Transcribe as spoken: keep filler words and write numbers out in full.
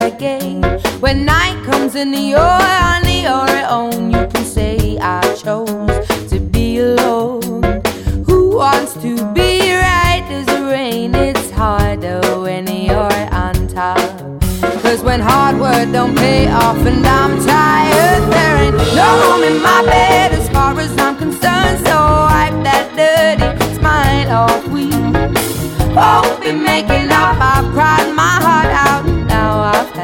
again. When night comes and you're on your own, you can say I chose to be alone. Who wants to be right as the rain? It's harder when you're on top. Cause when hard work don't pay off and I'm tired, there ain't no room in my bed as far as I'm concerned. So wipe that dirty smile off. We won't be making up, I've cried my